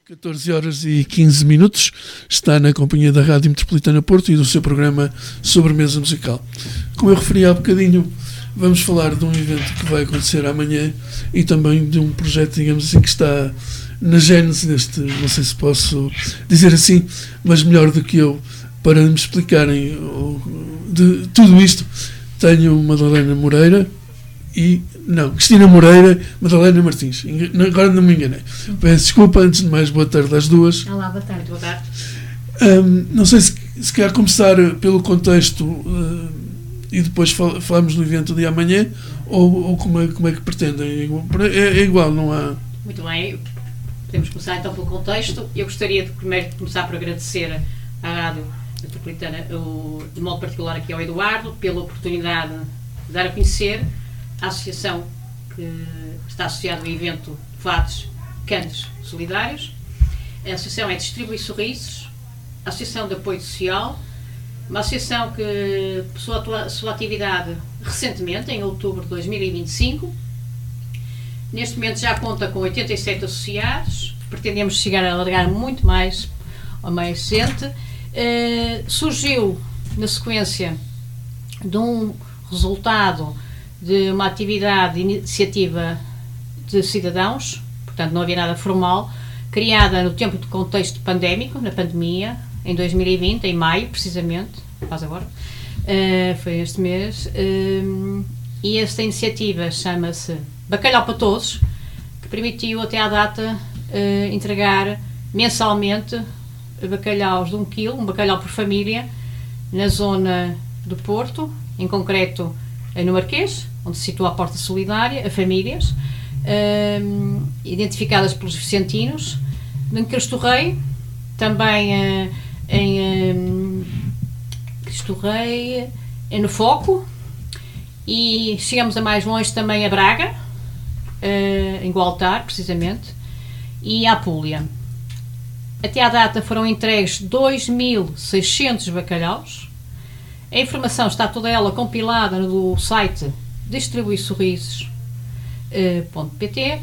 14 horas e 15 minutos, está na companhia da Rádio Metropolitana Porto e do seu programa Sobremesa Musical. Como eu referi há bocadinho, vamos falar de um evento que vai acontecer amanhã e também de um projeto, digamos assim, que está na gênese deste, não sei se posso dizer assim, mas melhor do que eu, para me explicarem de tudo isto, tenho Madalena Moreira e... Não, Cristina Moreira, Madalena Martins. Agora não me enganei. Peço desculpa, antes de mais, boa tarde às duas. Olá, boa tarde. Boa tarde. Não sei se quer começar pelo contexto e depois falamos do evento de amanhã, ou como é que pretendem? É igual, não há... Muito bem, podemos começar então pelo contexto. Eu gostaria de primeiro começar por agradecer à Rádio Metropolitana, de modo particular aqui ao Eduardo, pela oportunidade de dar a conhecer a associação que está associada ao evento Fados Cantos Solidários. A associação é Distribui Sorrisos, Associação de Apoio Social, uma associação que começou a sua atividade recentemente, em outubro de 2025. Neste momento já conta com 87 associados, pretendemos chegar a alargar muito mais ou mais gente. Surgiu na sequência de um resultado de uma atividade de iniciativa de cidadãos, portanto não havia nada formal, criada no tempo de contexto pandémico, na pandemia, em 2020, em maio precisamente, faz agora, foi este mês, e esta iniciativa chama-se Bacalhau para Todos, que permitiu até à data entregar mensalmente bacalhaus de 1 kg, um bacalhau por família, na zona do Porto, em concreto no Marquês, onde se situa a Porta Solidária, a famílias identificadas pelos vicentinos, em Cristo Rei, também em Cristo Rei, no Foco, e chegamos a mais longe também a Braga, em Gualtar, precisamente, e a Apúlia. Até à data foram entregues 2.600 bacalhaus. A informação está toda ela compilada no site distribuisorrisos.pt.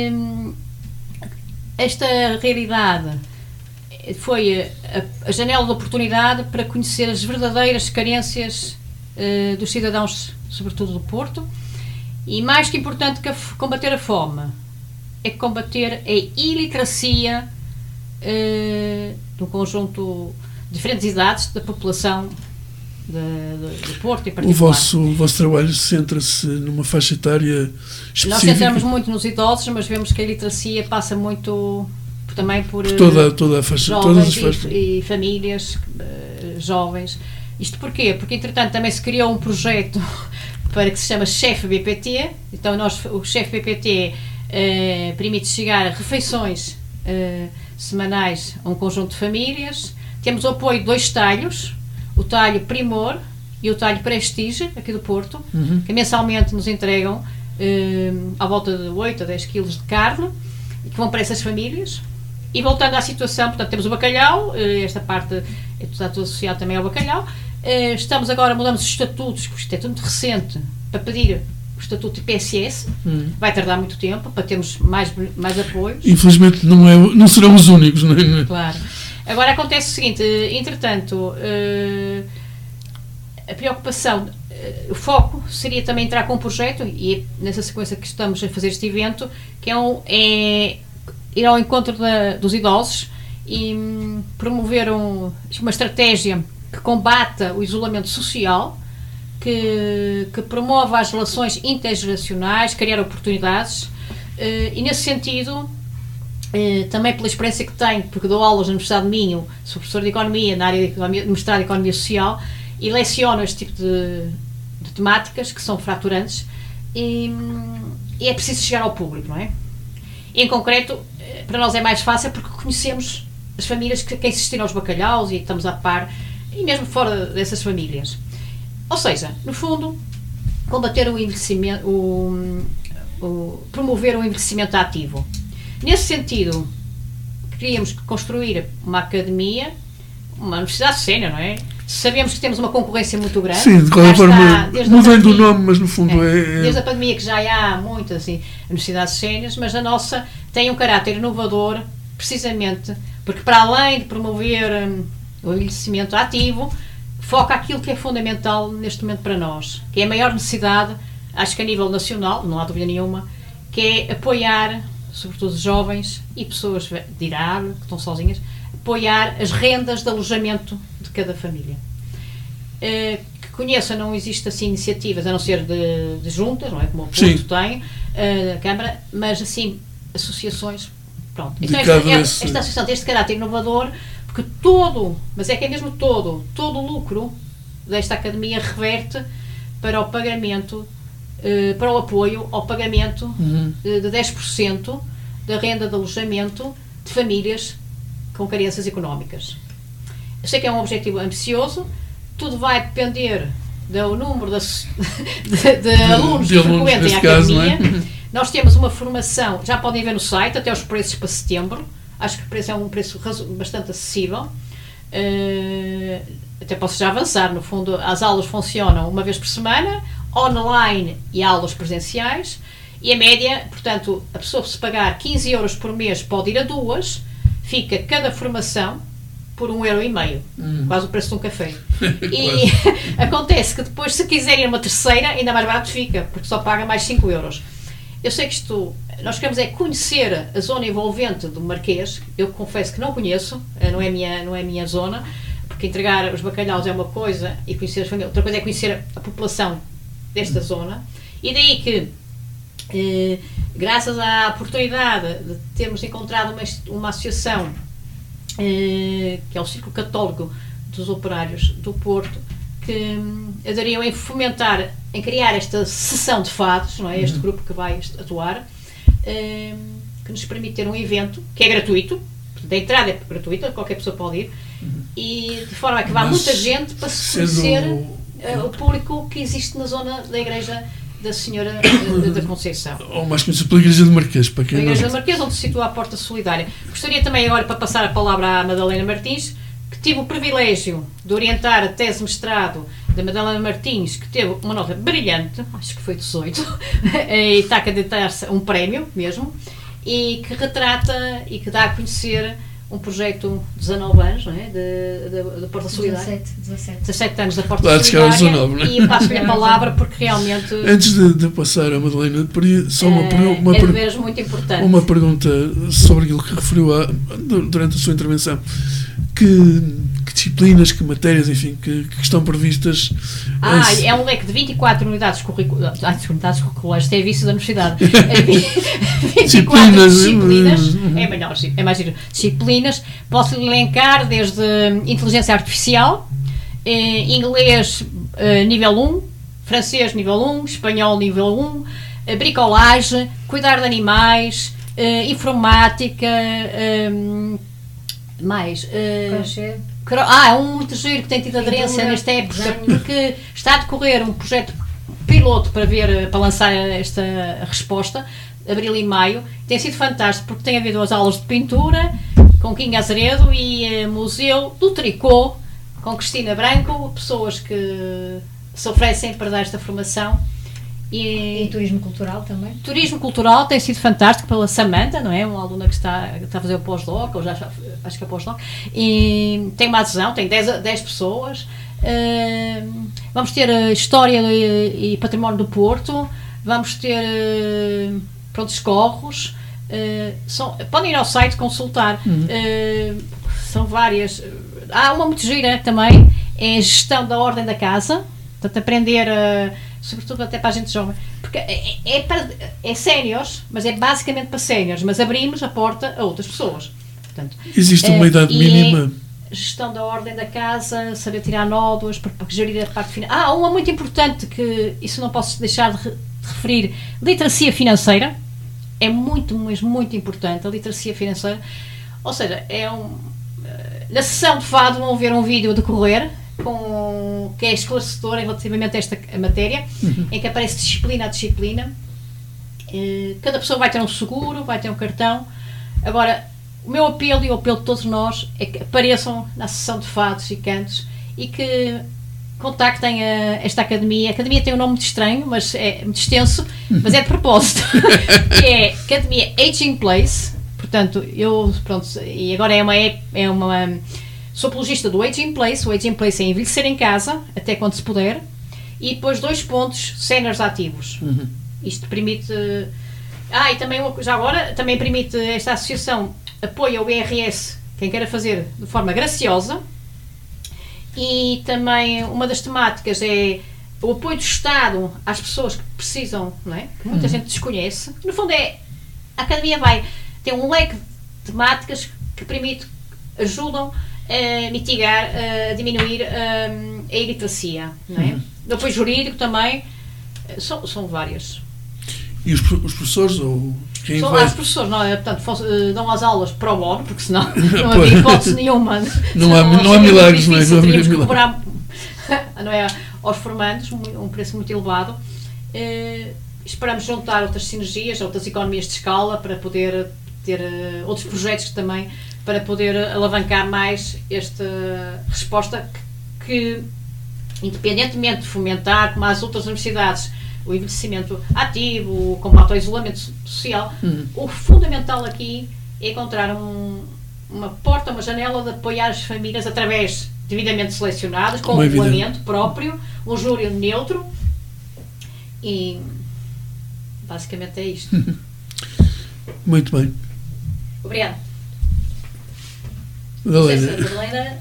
Esta realidade foi a janela de oportunidade para conhecer as verdadeiras carências dos cidadãos, sobretudo do Porto, e mais que importante que combater a fome, é combater a iliteracia de um conjunto de diferentes idades da população do Porto em particular. O vosso trabalho centra-se numa faixa etária específica? Nós centramos muito nos idosos, mas vemos que a iliteracia passa muito também por toda a faixa, jovens todas as faixas. E famílias jovens. Isto porquê? Porque entretanto também se criou um projeto para que se chama Chefe BPT. Então o Chefe BPT permite chegar a refeições semanais a um conjunto de famílias. Temos o apoio de 2 talhos, o talho Primor e o talho Prestige, aqui do Porto, que mensalmente nos entregam à volta de 8 a 10 kg de carne, e que vão para essas famílias. E voltando à situação, portanto, temos o bacalhau, esta parte está tudo associado também ao bacalhau. Estamos agora, mudamos os estatutos, porque isto é tudo muito recente, para pedir o estatuto de PSS. Vai tardar muito tempo para termos mais apoios. Infelizmente não serão os únicos, não é? Claro. Agora acontece o seguinte, entretanto, a preocupação, o foco seria também entrar com um projeto, e é nessa sequência que estamos a fazer este evento, que é ir ao encontro dos idosos e promover uma estratégia que combata o isolamento social, que promova as relações intergeracionais, criar oportunidades, e nesse sentido, também pela experiência que tenho, porque dou aulas na Universidade de Minho, sou professor de Economia na área de Economia, mestrado em Economia Social, e leciono este tipo de temáticas que são fraturantes, e é preciso chegar ao público, não é? Em concreto, para nós é mais fácil porque conhecemos as famílias que assistiram aos bacalhaus e estamos a par, e mesmo fora dessas famílias. Ou seja, no fundo, combater o envelhecimento, promover o envelhecimento ativo. Nesse sentido, queríamos construir uma academia, uma universidade sénior, não é? Sabemos que temos uma concorrência muito grande. Sim, de qualquer forma, mudando o nome, mas no fundo desde a pandemia que já há muitas universidades séniores, mas a nossa tem um caráter inovador precisamente porque, para além de promover o envelhecimento ativo, foca aquilo que é fundamental neste momento para nós, que é a maior necessidade, acho que a nível nacional, não há dúvida nenhuma, que é apoiar, sobretudo os jovens e pessoas de idade, que estão sozinhas, apoiar as rendas de alojamento de cada família. Que conheça, não existe assim iniciativas, a não ser de juntas, não é? Como o Porto tem, a Câmara, mas assim, associações, pronto. Então esta associação tem este caráter inovador, porque mas é que é mesmo todo o lucro desta academia reverte para o pagamento, para o apoio ao pagamento de 10% da renda de alojamento de famílias com carências económicas. Eu sei que é um objetivo ambicioso, tudo vai depender do número de alunos que frequentem a academia. Nós temos uma formação, já podem ver no site, até os preços para setembro. Acho que o preço é um preço bastante acessível. Até posso já avançar. No fundo, as aulas funcionam uma vez por semana, online e aulas presenciais. E a média, portanto, a pessoa, se pagar 15 euros por mês, pode ir a 2, fica cada formação por 1,5€, quase o preço de um café. E acontece que depois, se quiserem uma terceira, ainda mais barato fica, porque só paga mais 5 euros. Eu sei que nós queremos é conhecer a zona envolvente do Marquês. Eu confesso que não conheço, não é minha zona, porque entregar os bacalhaus é uma coisa e conhecer as famílias, outra coisa é conhecer a população desta zona. E daí que, graças à oportunidade de termos encontrado uma associação, que é o Círculo Católico dos Operários do Porto, que aderiam em fomentar, em criar esta sessão de fados, não é? Este grupo que vai atuar, que nos permite ter um evento que é gratuito, a entrada é gratuita, qualquer pessoa pode ir, e de forma a que vá muita gente para se conhecer o público que existe na zona da Igreja da Senhora da Conceição. Ou mais conhecido pela Igreja de Marquês, para quem a Igreja de Marquês, onde se situa a Porta Solidária. Gostaria também agora, para passar a palavra à Madalena Martins, que tive o privilégio de orientar a tese de mestrado da Madalena Martins, que teve uma nota brilhante, acho que foi 18, e está a candidatar-se a um prémio mesmo, e que retrata e que dá a conhecer um projeto de 19 anos, não é? de Porta Solidária. 17 anos da Porta Solidária. 19, né? E passo-lhe a palavra porque realmente... Antes de passar a Madalena, só muito importante. Uma pergunta sobre aquilo que referiu durante a sua intervenção. Que disciplinas, que matérias, enfim, que estão previstas? É um leque de 24 unidades curriculares. Unidades curriculares, tem visto da universidade. 24 disciplinas. É mais giro. Disciplinas. Posso elencar desde inteligência artificial, inglês nível 1, francês nível 1, espanhol nível 1, bricolagem, cuidar de animais, informática, mais um muito giro que tem tido aderência nesta época, porque está a decorrer um projeto piloto para lançar esta resposta, abril e maio. Tem sido fantástico porque tem havido as aulas de pintura com Kinga Azeredo e Museu do Tricô com Cristina Branco, pessoas que se oferecem para dar esta formação. E turismo cultural também? Turismo cultural tem sido fantástico pela Samantha, não é? Uma aluna que está a fazer o pós-doc, ou já acho que é pós-doc, e tem uma adesão, tem 10 pessoas. Vamos ter História e Património do Porto, vamos ter pronto, escorros. Podem ir ao site consultar. São várias. Há uma muito gira também, é a gestão da ordem da casa, portanto aprender sobretudo até para a gente jovem, porque é séniores, mas é basicamente para séniores, mas abrimos a porta a outras pessoas. Portanto, existe uma idade mínima? Gestão da ordem da casa, saber tirar nódoas, para gerir a parte final. Uma muito importante, que isso não posso deixar de referir, literacia financeira, é muito, mas muito importante, a literacia financeira, ou seja, na sessão de fado vão ver um vídeo a decorrer, que é esclarecedor relativamente a esta matéria, em que aparece disciplina a disciplina. Cada pessoa vai ter um seguro, vai ter um cartão. Agora, o meu apelo e o apelo de todos nós é que apareçam na sessão de fados e cantos e que contactem esta academia. A academia tem um nome muito estranho, mas é muito extenso, mas é de propósito. Que é Academia Aging Place, Portanto, e agora sou apologista do Age in Place. O Age in Place é envelhecer em casa, até quando se puder, e depois 2 pontos, séniores ativos. Isto permite... e também, já agora, também permite esta associação apoio ao IRS, quem queira fazer de forma graciosa, e também uma das temáticas é o apoio do Estado às pessoas que precisam, não é? Que muita gente desconhece. No fundo a Academia tem um leque de temáticas que ajudam a mitigar, a diminuir a iliteracia, não é? O apoio jurídico também, são várias. E os professores, ou quem vai... Os professores, não é? Portanto, dão as aulas pro bono, porque senão não havia hipótese nenhuma. Não há milagres, não é? Teríamos que cobrar, não é, aos formandos um preço muito elevado. Esperamos juntar outras sinergias, outras economias de escala, para poder ter outros projetos também, para poder alavancar mais esta resposta que independentemente de fomentar, como as outras universidades, o envelhecimento ativo, o combate ao isolamento social, o fundamental aqui é encontrar uma porta, uma janela de apoiar as famílias através devidamente selecionadas, com um regulamento próprio, um júri neutro, e basicamente é isto. Muito bem. Obrigada. Madalena,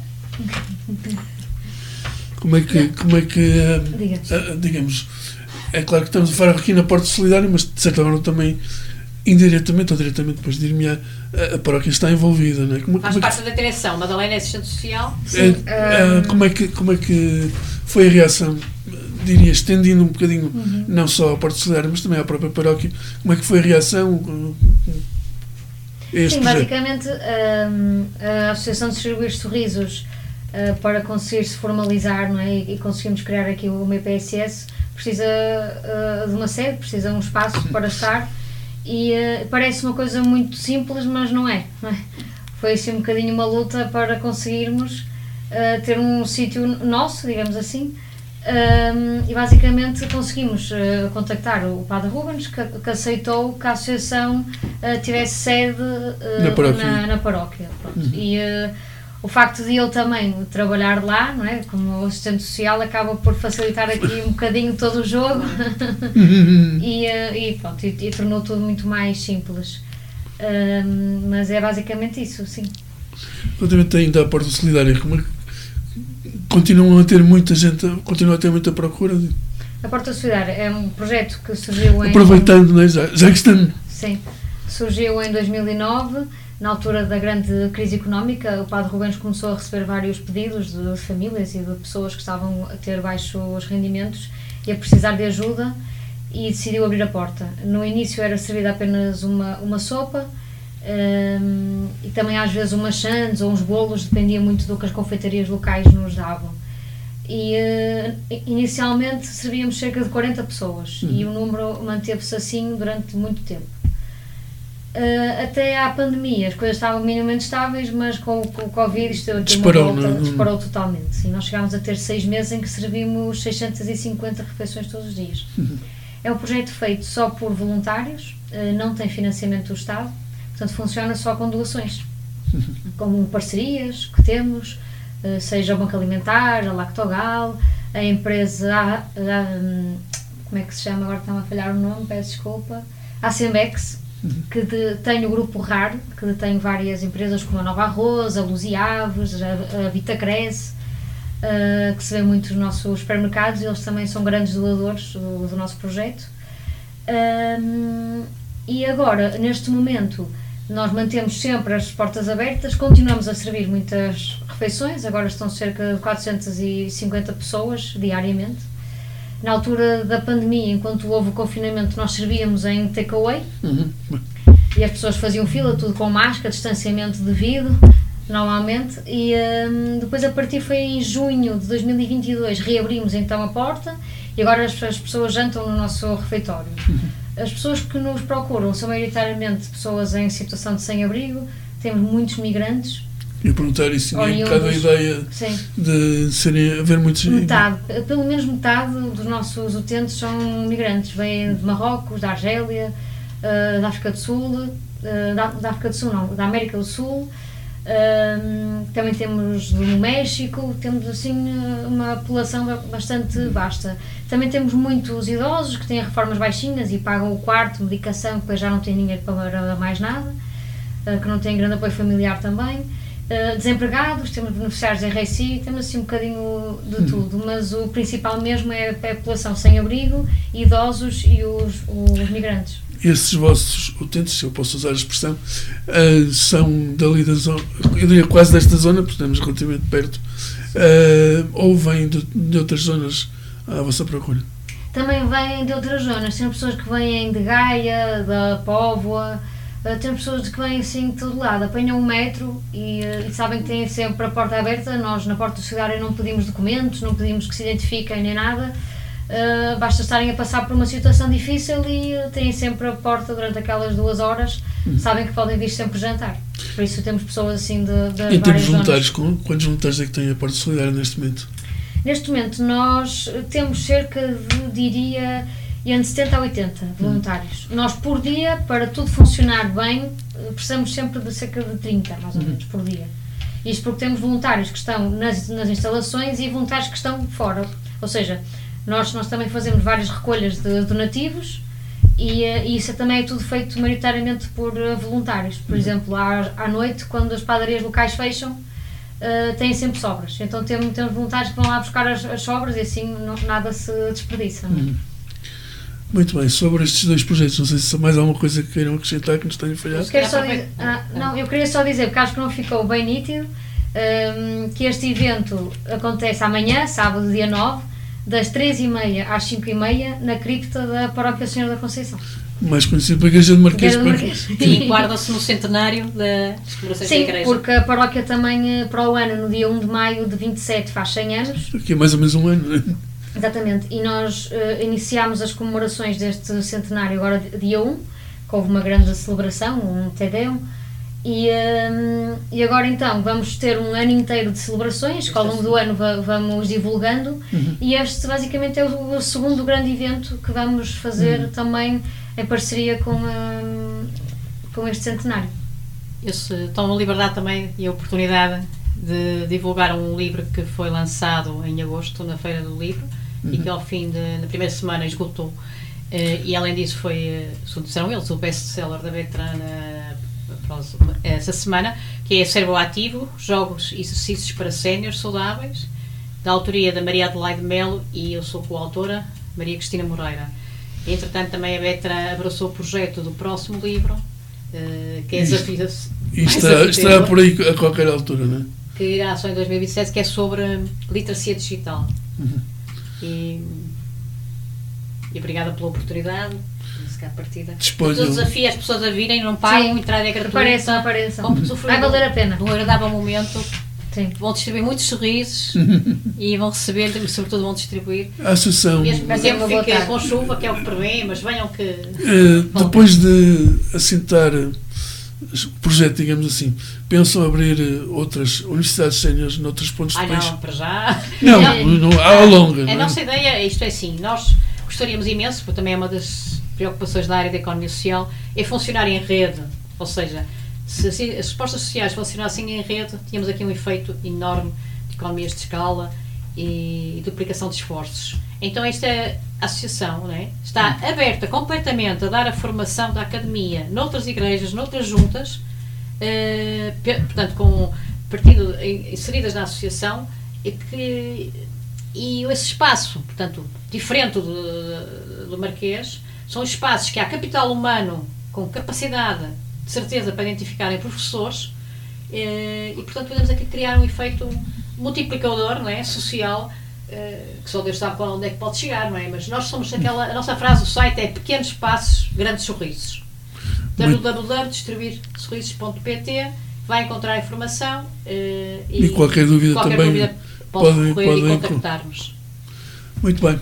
como é que digamos, é claro que estamos a falar aqui na Porta Solidária, mas de certa forma também indiretamente ou diretamente, depois dir-me a paróquia está envolvida, não é? Faz parte da direção. Madalena é assistente social. Como é que foi a reação, diria, estendendo um bocadinho, não só à Porta Solidária, mas também à própria paróquia, como é que foi a reação a este projeto? Basicamente a Associação de Distribuir Sorrisos, para conseguir se formalizar, não é? E conseguirmos criar aqui uma EPSS, precisa de uma sede, precisa de um espaço para estar, e parece uma coisa muito simples, mas não é? Foi assim um bocadinho uma luta para conseguirmos ter um sítio nosso, digamos assim, e basicamente conseguimos contactar o Padre Rubens, que aceitou que a associação tivesse sede na paróquia. E o facto de eu também trabalhar lá, não é, como assistente social, acaba por facilitar aqui um bocadinho todo o jogo e tornou tudo muito mais simples. Mas é basicamente isso, sim. Relativamente ainda à Porta Solidária, como é que continua a ter muita procura? A Porta Solidária é um projeto que surgiu aproveitando, não é? Já que estamos... Sim, surgiu em 2009. Na altura da grande crise económica, o Padre Rubens começou a receber vários pedidos de famílias e de pessoas que estavam a ter baixos rendimentos e a precisar de ajuda, e decidiu abrir a porta. No início era servida apenas uma sopa, e também às vezes umas sandes ou uns bolos, dependia muito do que as confeitarias locais nos davam. E inicialmente servíamos cerca de 40 pessoas e o número manteve-se assim durante muito tempo. Até à pandemia as coisas estavam minimamente estáveis, mas com o Covid isto disparou totalmente. Sim, nós chegámos a ter 6 meses em que servimos 650 refeições todos os dias. É um projeto feito só por voluntários, não tem financiamento do Estado, portanto funciona só com doações, como parcerias que temos, seja o Banco Alimentar, a Lactogal, a empresa, como é que se chama, agora está-me a falhar o nome, peço desculpa, a Sembex, que tem o grupo RAR, que tem várias empresas como a Nova Arroz, a Luz e Aves, a Vitacres, que se vê muito nos nossos supermercados, e eles também são grandes doadores do nosso projeto. E agora, neste momento, nós mantemos sempre as portas abertas, continuamos a servir muitas refeições, agora estão cerca de 450 pessoas diariamente. Na altura da pandemia, enquanto houve o confinamento, nós servíamos em takeaway, e as pessoas faziam fila, tudo com máscara, distanciamento devido, normalmente, e depois a partir foi em junho de 2022 reabrimos então a porta, e agora as pessoas jantam no nosso refeitório. As pessoas que nos procuram são maioritariamente pessoas em situação de sem-abrigo, temos muitos migrantes. E perguntar isso, tinha um bocado a ideia de haver muitos... Pelo menos metade dos nossos utentes são migrantes, vêm de Marrocos, da Argélia, da África do Sul, da África do Sul, não, da América do Sul, também temos do México, temos assim uma população bastante vasta. Também temos muitos idosos que têm reformas baixinhas e pagam o quarto, medicação, depois já não têm dinheiro para mais nada, que não têm grande apoio familiar também. Desempregados, temos beneficiários da RSI, temos assim um bocadinho de tudo, mas o principal mesmo é a população sem abrigo, idosos e os migrantes. Esses vossos utentes, se eu posso usar a expressão, são dali da zona, eu diria quase desta zona, porque estamos relativamente perto, ou vêm de outras zonas à vossa procura? Também vêm de outras zonas, tem pessoas que vêm de Gaia, da Póvoa, tem pessoas que vêm assim de todo lado, apanham um metro e sabem que têm sempre a porta aberta. Nós na porta solidária não pedimos documentos, não pedimos que se identifiquem nem nada, basta estarem a passar por uma situação difícil e têm sempre a porta durante aquelas 2 horas, sabem que podem vir sempre jantar. Por isso temos pessoas assim de em termos várias voluntários, zonas. quantos voluntários é que têm a porta solidária neste momento? Neste momento nós temos cerca de, diria, entre 70 a 80 voluntários. Nós por dia, para tudo funcionar bem, precisamos sempre de cerca de 30, mais ou menos, por dia. Isto porque temos voluntários que estão nas instalações e voluntários que estão fora. Ou seja, nós também fazemos várias recolhas de donativos e isso também é tudo feito maioritariamente por voluntários. Por exemplo, à noite, quando as padarias locais fecham, têm sempre sobras. Então temos voluntários que vão lá buscar as sobras e assim nada se desperdiça. Muito bem, sobre estes 2 projetos, não sei se há mais alguma coisa que queiram acrescentar que nos tenha falhado. Eu queria só dizer, porque acho que não ficou bem nítido, que este evento acontece amanhã, sábado, dia 9, das 3h30 às 5h30, na cripta da Paróquia Senhora da Conceição. Mais conhecido pela Igreja de Marquês. E guarda-se no centenário das comemorações da Igreja. Sim, porque a paróquia também, para o ano, no dia 1 de maio de 27, faz 100 anos. Aqui é mais ou menos um ano, não é? Exatamente, e nós iniciámos as comemorações deste centenário agora dia 1, que houve uma grande celebração, um Te Deum, e agora então vamos ter um ano inteiro de celebrações, que ao longo do ano vamos divulgando, e este basicamente é o segundo grande evento que vamos fazer também em parceria com este centenário. Eu tomo a liberdade também e a oportunidade de divulgar um livro que foi lançado em agosto na Feira do Livro e que ao fim na primeira semana esgotou, e além disso serão eles o best-seller da Bertrand essa semana, que é Cérebro Ativo, Jogos e Exercícios para Séniores Saudáveis, da autoria da Maria Adelaide Melo, e eu sou coautora, Maria Cristina Moreira. Entretanto também a Bertrand abraçou o projeto do próximo livro, que é Desafio. E estará por aí a qualquer altura, não é? Que irá só em 2027, que é sobre literacia digital. E obrigada pela oportunidade. Todo desafio as pessoas a virem, não pagam, entrar é gratuito. Apareçam. Vai valer a pena. Um agradável momento. Sim. Vão distribuir muitos sorrisos e vão receber, e sobretudo vão distribuir. A associação. Mesmo que o tempo fique com chuva, que é o que prevê, mas venham que. Depois de assentar o projeto, digamos assim, pensam abrir outras universidades séniores noutros pontos do país? Não, para já. Não, à longa. A nossa ideia, isto é assim, nós gostaríamos imenso, porque também é uma das preocupações da área da economia social, é funcionar em rede. Ou seja, se as respostas sociais funcionassem em rede, tínhamos aqui um efeito enorme de economias de escala e duplicação de esforços. Então esta associação, não é, está aberta completamente a dar a formação da academia noutras igrejas, noutras juntas, portanto partindo inseridas na associação, e esse espaço, portanto, diferente do Marquês, são espaços que há capital humano com capacidade de certeza para identificarem professores, e portanto podemos aqui criar um efeito multiplicador, não é, social, que só Deus sabe onde é que pode chegar, não é? Mas nós somos a nossa frase do site é pequenos passos, grandes sorrisos. www.distribuirsorrisos.pt, vai encontrar informação, e qualquer dúvida também pode recorrer e contactar-nos. Muito bem.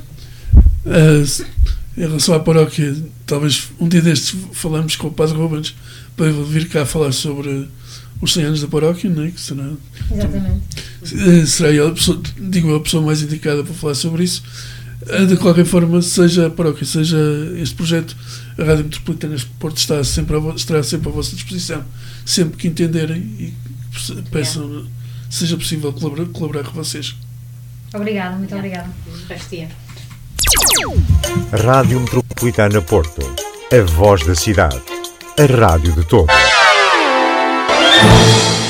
Em relação à paróquia, talvez um dia destes falamos com o Padre Rubens para vir cá falar sobre os 100 anos da paróquia, não é? Que será, exatamente. Será ele a pessoa mais indicada para falar sobre isso. De qualquer forma, seja a paróquia, seja este projeto, a Rádio Metropolitana de Porto estará sempre à vossa disposição, sempre que entenderem e peçam, seja possível colaborar com vocês. Obrigada, muito obrigada. Rádio Metropolitana Porto, a voz da cidade, a rádio de todos.